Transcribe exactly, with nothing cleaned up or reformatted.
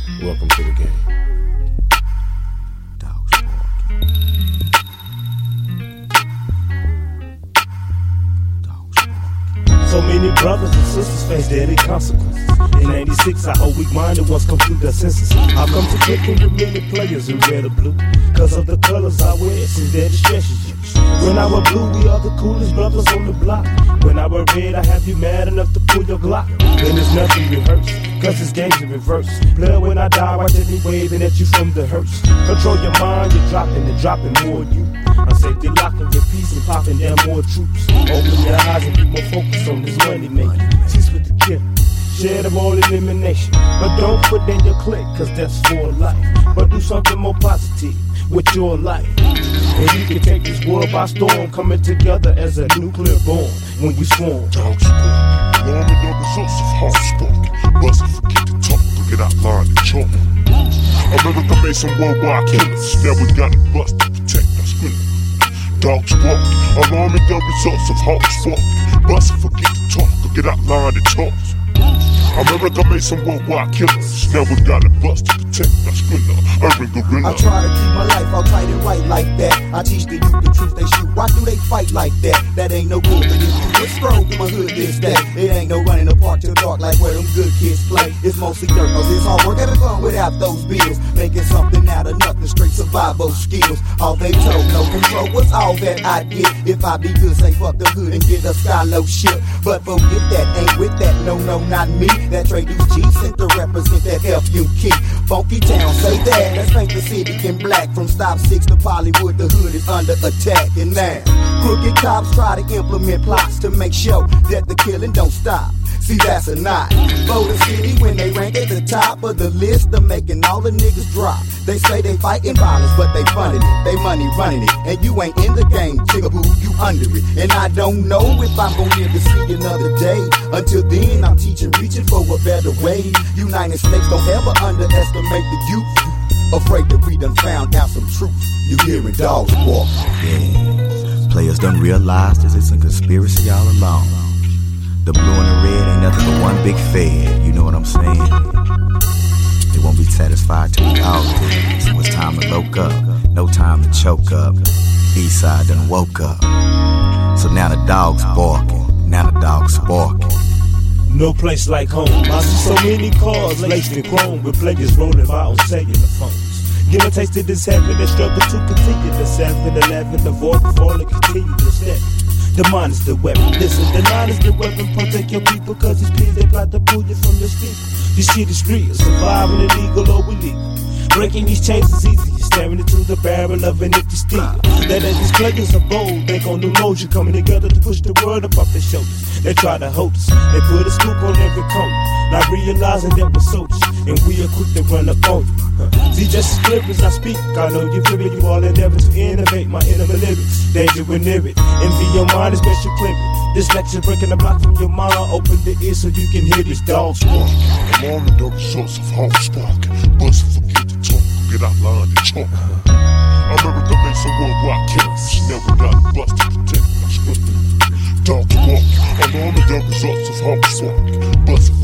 Welcome to the game. Dogs barking. Dogs barking. So many brothers and sisters face deadly consequences. In eighty-six, our whole weak-minded ones come through their senses. I come to clicking with many players in red or blue. Cause of the colors I wear, since they're the stresses used. When I was blue, we are the coolest brothers on the block. When I was red, I have you mad enough to pull your Glock. Then there's nothing rehearsed, cause this game's in reverse. Blood when I die, watch me waving at you from the hearse. Control your mind, you're dropping and dropping more you. I'm safety locking your peace and popping down more troops. Open your eyes and be more focused on this money making. Cease with the kill. Share them all elimination. But don't put in your click, cause that's for life. But do something more positive with your life. And you can take this world by storm, coming together as a nuclear bomb when you swarm. Dogs bark, alarming the results of hard spark. Bust and forget to talk, look at outline and chalk. America made some worldwide killers, now we got it bust to protect our spinner. Dogs bark, alarming the results of hard spark. Bust and forget to talk, look at outline and chalk. America made some worldwide killers. Now we got a bust to protect our spinner. Urban gorilla. I try to keep my life all tight and right like that. I teach the youth the truth they shoot. Why do they fight like that? That ain't no good. But if you get stroke in my hood this day, it ain't no running apart till dark like where them good kids play. It's mostly dirt, cause it's hard work having fun without those bills. Making something out of nothing, straight survival skills. All they told, no control was all that I get. If I be good, say fuck the hood and get a skylow shit. But forget that, ain't with that, no, no, not me. That trade use G sent to represent that F U key. Funky town, say that. Let's paint the city in black. From stop six to Hollywood, the hood is under attack. And now, crooked cops try to implement plots to make sure that the killing don't stop. See, that's a knot. For the city, when they rank at the top of the list, they're making all the niggas drop. They say they fighting violence, but they funding it. They money running it. And you ain't in the game, chickaboo, you under it. And I don't know if I'm gonna live to see another day. Until then, I'm teaching, reaching for a better way. United States don't ever underestimate the youth. Afraid that we done found out some truth. You hearing dogs bark. Yeah. Players done realized this is a conspiracy all along. The blue and the red ain't nothing but one big fad, you know what I'm saying? They won't be satisfied till we all do. So it's time to loke up, no time to choke up. Eastside done woke up. So now the dog's barking, now the dog's barking. No place like home. I see so many cars laced in chrome with players rolling by on cellular phones. Give a taste of this heaven and struggle to continue the seven eleven, avoid the fall and continue to step. The mind is the weapon. Listen, the line is the weapon. Protect your people, cause these kids, they plot to pull you from your steeple. This shit is real, surviving illegal or illegal. Breaking these chains is easy, you're staring into the barrel of an empty steel. That as these players are bold, they gon' do motion, coming together to push the world up off their shoulders. They try to hold us, they put a scoop on every corner, not realizing that we're soldiers, and we are quick to run up on you. Huh. See, just as clear as I speak, I know you feel it, you all endeavor to innovate my inner lyrics. Danger when near it, envy your mind is best you clear it. This lecture breaking the block from your mind, open the ears so you can hear these dogs bark. Alarming the results of hard spark. Bust and forget to talk, get outlined and chalk. America made some worldwide killers. Now we got a bust to protect our script. Dogs bark, alarming the results of hard spark. Bust